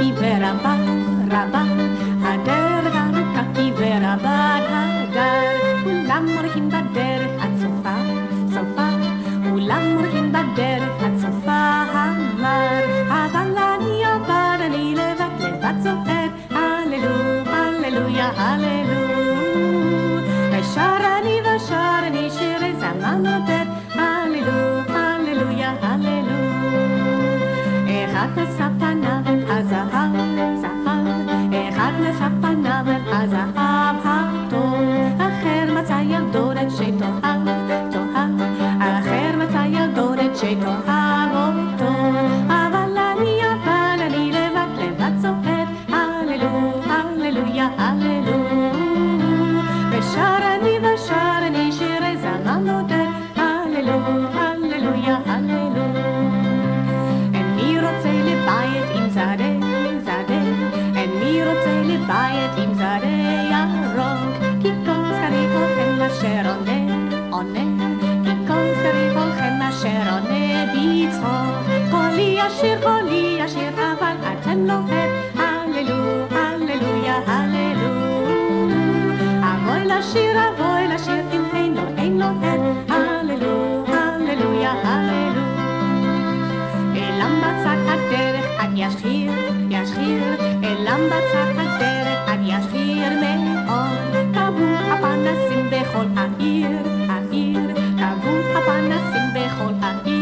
כי ורבה, רבה, הדרך ארוכה כי ורבה הדרך, כולם מורחים בדרך עד סופה, סופה, כולם מורחים בדרך עד סופה המר, אבל אני לבד, לבד זוהר, הללו, הללויה, הללו, ושר אני שירי זמן נותר, הללו, הללויה, הללו, אחד נשא פניו אל הזהב, זהב, אחד נשא פניו אל הזהב הטוב, אחר מצא ילדונת שתאהב, תאהב, אחר מצא ילדונת שתאהב אותו, אבל אני לבד, לבד זוהר, הללו, הללויה, הללו, ושר אני שירי זמן נותר, הללו, הללויה, הללו. איני רוצה לבית עם זרי, זרי, איני רוצה לבית עם זרי ירוק, כי כל זכרי הולכם אשר עונה, עונה, כי כל זכרי הולכם אשר עונה בצחוק, קולי ישיר, אבל אתם לא הד, הללו, הללויה, הללו. אבוי לשיר, אם אין לו הד, הללו, הללויה, הללו. אלם בצד הדרך עד ישיר, אלם בצד הדרך עד ישיר מאוד, כבו הפנסים בכל העיר, כבו הפנסים בכל העיר.